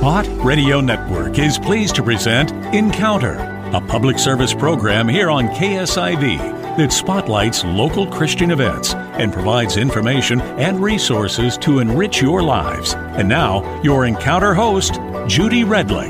Spot Radio Network is pleased to present Encounter, a public service program here on KSIV that spotlights local Christian events and provides information and resources to enrich your lives. And now, your Encounter host, Judy Redlick.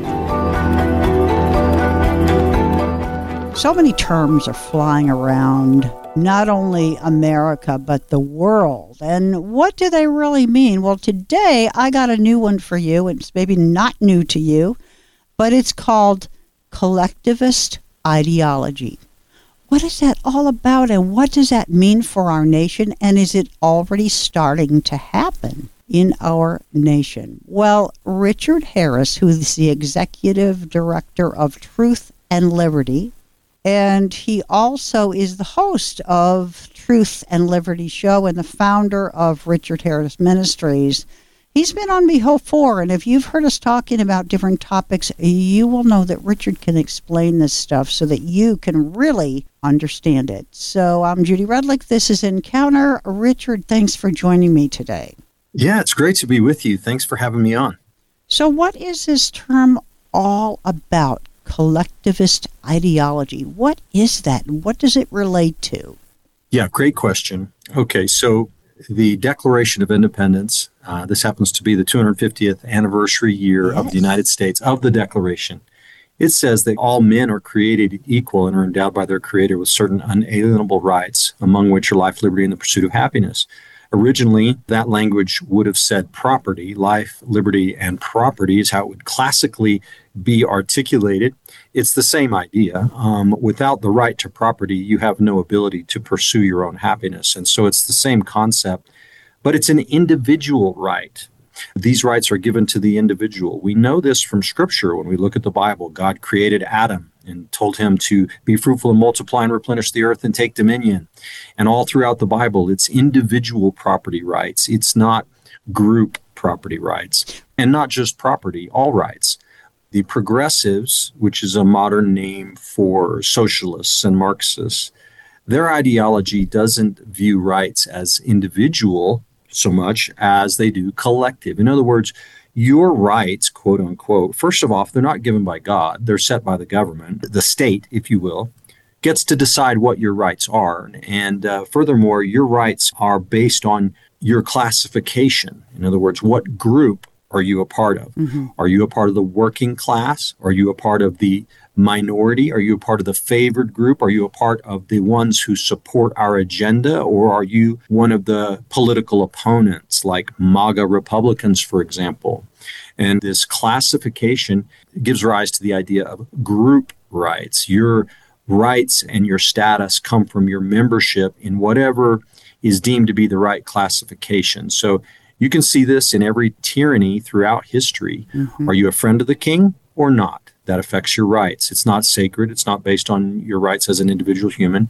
So many terms are flying around, not only America, but the world. And what do they really mean? Well, today I got a new one for you. It's maybe not new to you, but it's called collectivist ideology. What is that all about, and what does that mean for our nation? And is it already starting to happen in our nation? Well, Richard Harris, who is the executive director of Truth and Liberty, and he also is the host of Truth and Liberty Show and the founder of Richard Harris Ministries. He's been on before, and if you've heard us talking about different topics, you will know that Richard can explain this stuff so that you can really understand it. So I'm Judy Redlick. This is Encounter. Richard, thanks for joining me today. Yeah, it's great to be with you. Thanks for having me on. So what is this term all about? Collectivist ideology. What is that, and what does it relate to? Yeah, great question. Okay, so the Declaration of Independence, this happens to be the 250th anniversary year of the United States of the Declaration. It says that all men are created equal and are endowed by their Creator with certain unalienable rights, among which are life, liberty, and the pursuit of happiness. Originally, that language would have said property. Life, liberty, and property is how it would classically be articulated. It's the same idea. Without the right to property, you have no ability to pursue your own happiness. And so it's the same concept, but it's an individual right. These rights are given to the individual. We know this from Scripture when we look at the Bible. God created Adam and told him to be fruitful and multiply and replenish the earth and take dominion. And all throughout the Bible, it's individual property rights. It's not group property rights. And not just property, all rights. The progressives, which is a modern name for socialists and Marxists, their ideology doesn't view rights as individual so much as they do collective. In other words, your rights, quote unquote, first of all, they're not given by God. They're set by the government. The state, if you will, gets to decide what your rights are. And furthermore, your rights are based on your classification. In other words, what group are you a part of? Mm-hmm. Are you a part of the working class? Are you a part of the minority? Are you a part of the favored group? Are you a part of the ones who support our agenda? Or are you one of the political opponents, like MAGA Republicans, for example? And this classification gives rise to the idea of group rights. Your rights and your status come from your membership in whatever is deemed to be the right classification. So you can see this in every tyranny throughout history. Mm-hmm. Are you a friend of the king or not? That affects your rights. It's not sacred. It's not based on your rights as an individual human,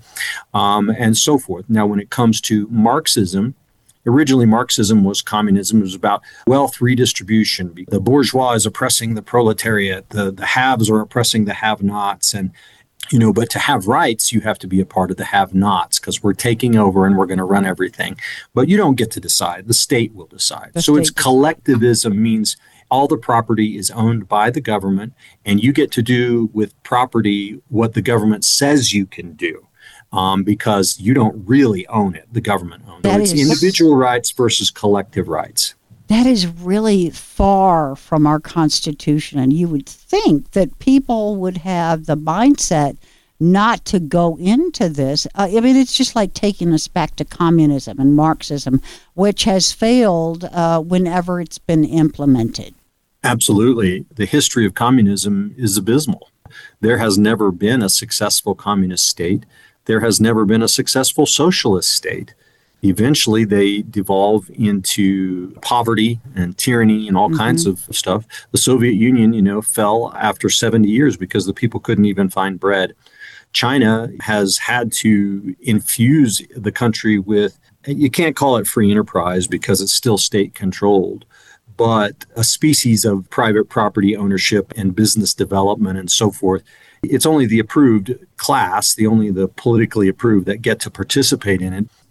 and so forth. Now, when it comes to Marxism, originally Marxism was communism. It was about wealth redistribution. The bourgeois is oppressing the proletariat. The haves are oppressing the have-nots. And, but to have rights, you have to be a part of the have-nots because we're taking over and we're going to run everything. But you don't get to decide. The state will decide. So it's collectivism means all the property is owned by the government, and you get to do with property what the government says you can do, because you don't really own it. The government owns it. So it's individual rights versus collective rights. That is really far from our Constitution, and you would think that people would have the mindset not to go into this. It's just like taking us back to communism and Marxism, which has failed whenever it's been implemented. Absolutely. The history of communism is abysmal. There has never been a successful communist state. There has never been a successful socialist state. Eventually, they devolve into poverty and tyranny and all kinds of stuff. The Soviet Union, fell after 70 years because the people couldn't even find bread. China has had to infuse the country with, you can't call it free enterprise because it's still state-controlled, but a species of private property ownership and business development and so forth. It's only the approved class, only the politically approved that get to participate in it.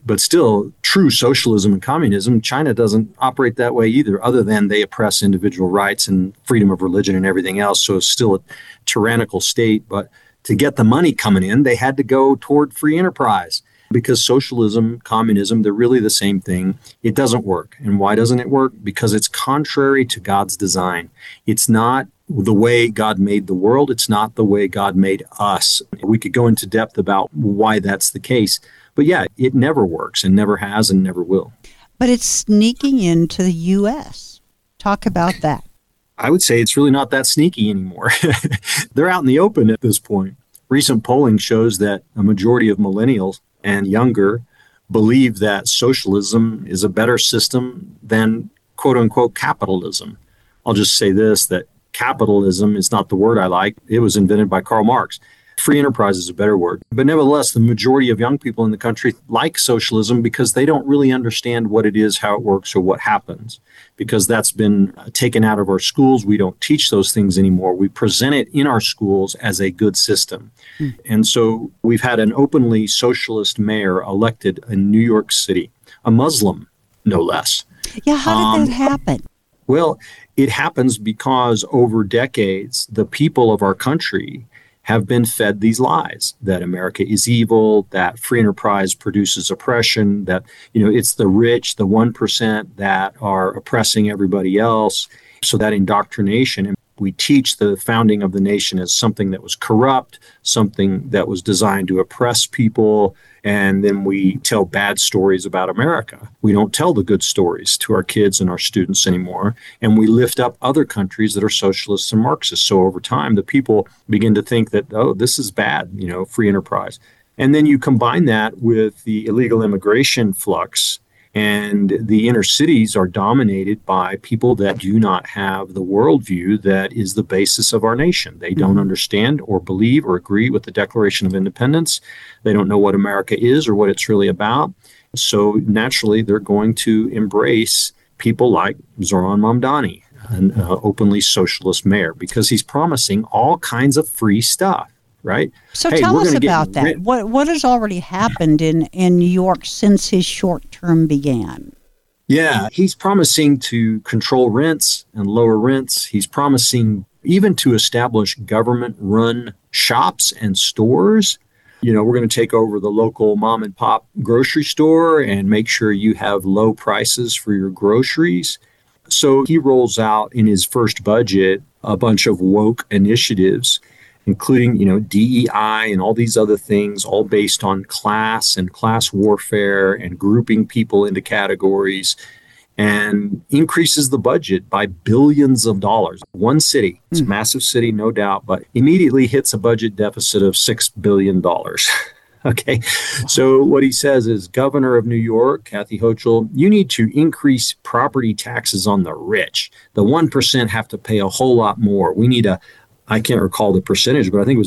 But still, true socialism and communism, China doesn't operate that way either, other than they oppress individual rights and freedom of religion and everything else. So it's still a tyrannical state. But to get the money coming in, they had to go toward free enterprise, because socialism, communism, they're really the same thing. It doesn't work. And why doesn't it work? Because it's contrary to God's design. It's not the way God made the world. It's not the way God made us. We could go into depth about why that's the case. But yeah, it never works and never has and never will. But it's sneaking into the U.S. Talk about that. I would say it's really not that sneaky anymore. They're out in the open at this point. Recent polling shows that a majority of millennials and younger believe that socialism is a better system than quote unquote capitalism. I'll just say this, that capitalism is not the word I like. It was invented by Karl Marx. Free enterprise is a better word. But nevertheless, the majority of young people in the country like socialism because they don't really understand what it is, how it works, or what happens. Because that's been taken out of our schools. We don't teach those things anymore. We present it in our schools as a good system. And so we've had an openly socialist mayor elected in New York City, a Muslim, no less. Yeah, how did that happen? Well, it happens because over decades, the people of our country have been fed these lies that America is evil, that free enterprise produces oppression, that, it's the rich, the 1% that are oppressing everybody else. So that indoctrination, and we teach the founding of the nation as something that was corrupt, something that was designed to oppress people, and then we tell bad stories about America. We don't tell the good stories to our kids and our students anymore, and we lift up other countries that are socialists and Marxists. So over time, the people begin to think that, oh, this is bad, free enterprise. And then you combine that with the illegal immigration flux, and the inner cities are dominated by people that do not have the worldview that is the basis of our nation. They don't understand or believe or agree with the Declaration of Independence. They don't know what America is or what it's really about. So naturally, they're going to embrace people like Zoran Mamdani, an openly socialist mayor, because he's promising all kinds of free stuff. Right. So tell us about that. What has already happened in New York since his short term began? Yeah, he's promising to control rents and lower rents. He's promising even to establish government-run shops and stores. We're going to take over the local mom and pop grocery store and make sure you have low prices for your groceries. So he rolls out in his first budget a bunch of woke initiatives, including, DEI and all these other things, all based on class and class warfare and grouping people into categories, and increases the budget by billions of dollars. One city, it's a massive city, no doubt, but immediately hits a budget deficit of $6 billion. Okay, so what he says is, Governor of New York, Kathy Hochul, you need to increase property taxes on the rich. The 1% have to pay a whole lot more. We need I can't recall the percentage, but I think it was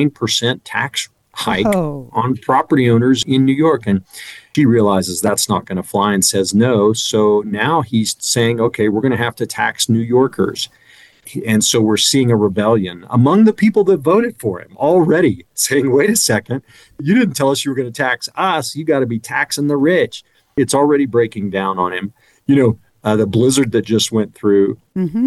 9% tax hike on property owners in New York. And she realizes that's not going to fly and says no. So now he's saying, okay, we're going to have to tax New Yorkers. And so we're seeing a rebellion among the people that voted for him already, saying, wait a second, you didn't tell us you were going to tax us. You got to be taxing the rich. It's already breaking down on him. The blizzard that just went through,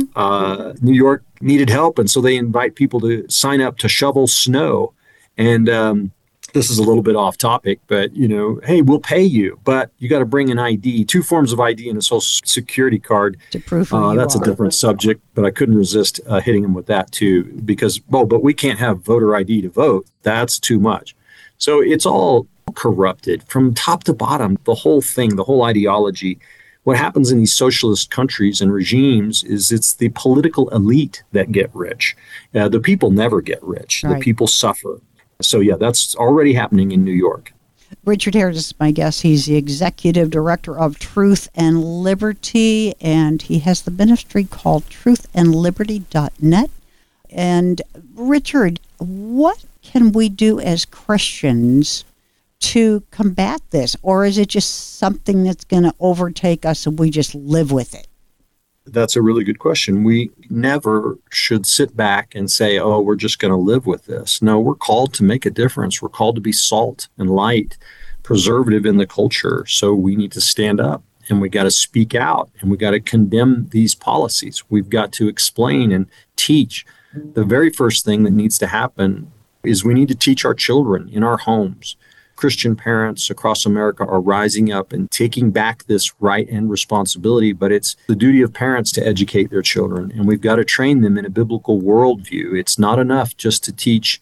New York needed help. And so they invite people to sign up to shovel snow. And this is a little bit off topic, but, hey, we'll pay you, but you got to bring an ID, 2 forms of ID and a social security card. To prove who that's you a different subject, but I couldn't resist hitting him with that too, because, but we can't have voter ID to vote. That's too much. So it's all corrupted from top to bottom, the whole thing, the whole ideology. What happens in these socialist countries and regimes is it's the political elite that get rich. The people never get rich. Right. The people suffer. So, yeah, that's already happening in New York. Richard Harris is my guest. He's the executive director of Truth and Liberty, and he has the ministry called truthandliberty.net. And, Richard, what can we do as Christians to combat this, or is it just something that's going to overtake us and we just live with it? That's a really good question. We never should sit back and say, oh, we're just going to live with this. No, we're called to make a difference. We're called to be salt and light, preservative in the culture. So we need to stand up and we got to speak out and we got to condemn these policies. We've got to explain and teach. The very first thing that needs to happen is we need to teach our children in our homes. Christian parents across America are rising up and taking back this right and responsibility, but it's the duty of parents to educate their children, and we've got to train them in a biblical worldview. It's not enough just to teach,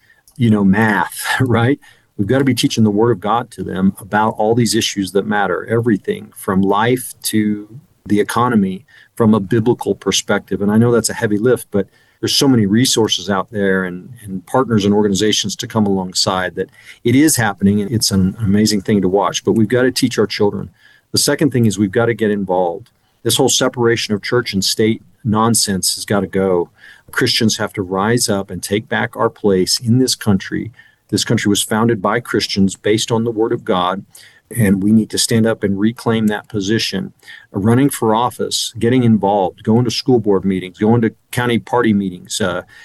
math, right? We've got to be teaching the Word of God to them about all these issues that matter, everything from life to the economy from a biblical perspective. And I know that's a heavy lift, but there's so many resources out there and partners and organizations to come alongside that it is happening, and it's an amazing thing to watch. But we've got to teach our children. The second thing is we've got to get involved. This whole separation of church and state nonsense has got to go. Christians have to rise up and take back our place in this country. This country was founded by Christians based on the Word of God. And we need to stand up and reclaim that position. Running for office, getting involved, going to school board meetings, going to county party meetings,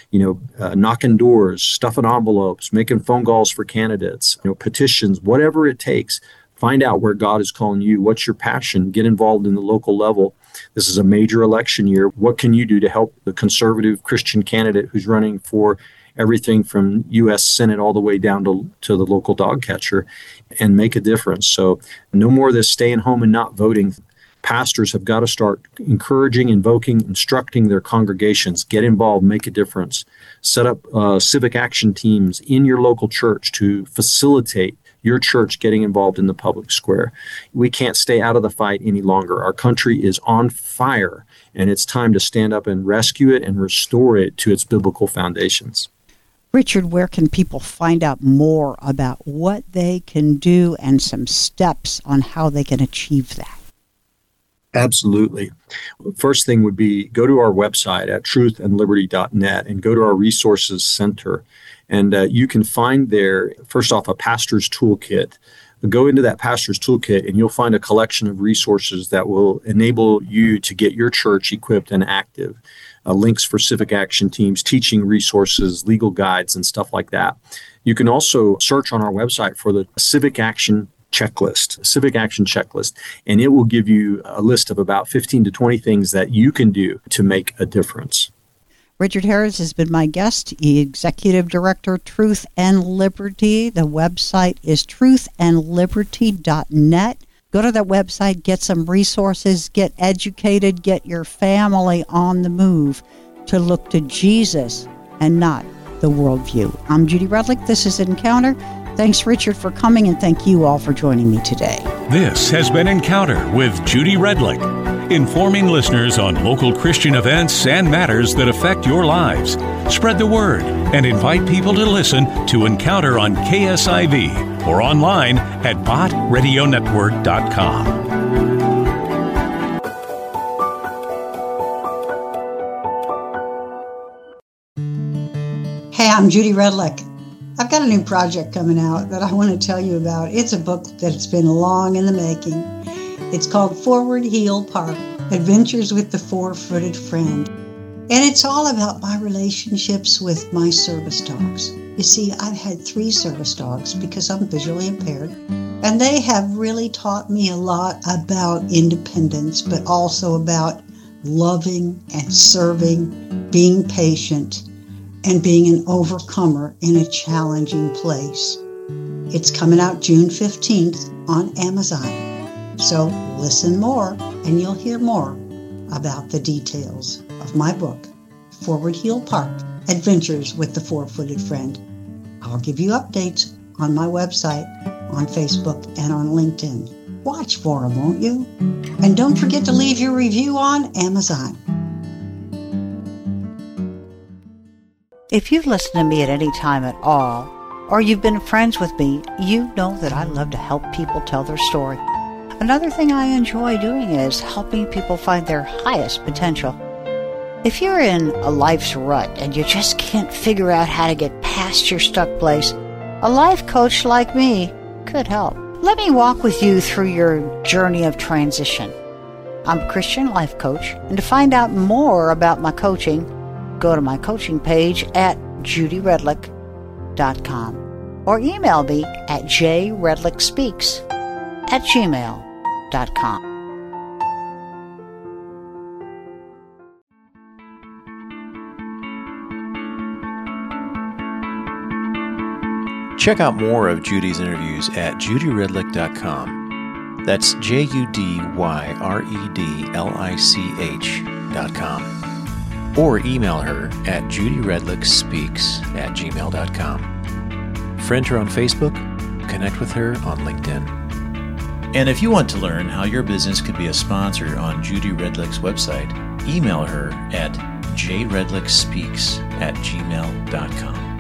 knocking doors, stuffing envelopes, making phone calls for candidates, petitions, whatever it takes. Find out where God is calling you. What's your passion? Get involved in the local level. This is a major election year. What can you do to help the conservative Christian candidate who's running for everything from U.S. Senate all the way down to the local dog catcher and make a difference? So no more of this staying home and not voting. Pastors have got to start encouraging, invoking, instructing their congregations. Get involved, make a difference. Set up civic action teams in your local church to facilitate your church getting involved in the public square. We can't stay out of the fight any longer. Our country is on fire, and it's time to stand up and rescue it and restore it to its biblical foundations. Richard, where can people find out more about what they can do and some steps on how they can achieve that? Absolutely. First thing would be go to our website at truthandliberty.net and go to our resources center. And you can find there, first off, a pastor's toolkit. Go into that pastor's toolkit and you'll find a collection of resources that will enable you to get your church equipped and active. Links for civic action teams, teaching resources, legal guides, and stuff like that. You can also search on our website for the civic action checklist, and it will give you a list of about 15 to 20 things that you can do to make a difference. Richard Harris has been my guest, Executive Director, Truth and Liberty. The website is truthandliberty.net. Go to that website, get some resources, get educated, get your family on the move to look to Jesus and not the worldview. I'm Judy Rudlick. This is Encounter. Thanks, Richard, for coming, and thank you all for joining me today. This has been Encounter with Judy Redlick, informing listeners on local Christian events and matters that affect your lives. Spread the word and invite people to listen to Encounter on KSIV or online at botradionetwork.com. Hey, I'm Judy Redlick. I've got a new project coming out that I want to tell you about. It's a book that's been long in the making. It's called Forward Heel Park, Adventures with the Four-Footed Friend. And it's all about my relationships with my service dogs. You see, I've had 3 service dogs because I'm visually impaired, and they have really taught me a lot about independence, but also about loving and serving, being patient, and being an overcomer in a challenging place. It's coming out June 15th on Amazon. So listen more and you'll hear more about the details of my book, Forward Heel Park, Adventures with the Four-Footed Friend. I'll give you updates on my website, on Facebook, and on LinkedIn. Watch for them, won't you? And don't forget to leave your review on Amazon. If you've listened to me at any time at all, or you've been friends with me, you know that I love to help people tell their story. Another thing I enjoy doing is helping people find their highest potential. If you're in a life's rut and you just can't figure out how to get past your stuck place, a life coach like me could help. Let me walk with you through your journey of transition. I'm a Christian life coach, and to find out more about my coaching, go to my coaching page at judyredlick.com. or email me at jredlickspeaks@gmail.com. Check out more of Judy's interviews at judyredlich.com. That's JUDYREDLICH.com. Or email her at judyredlickspeaks@gmail.com. Friend her on Facebook, connect with her on LinkedIn. And if you want to learn how your business could be a sponsor on Judy Redlich's website, email her at jredlichspeaks@gmail.com.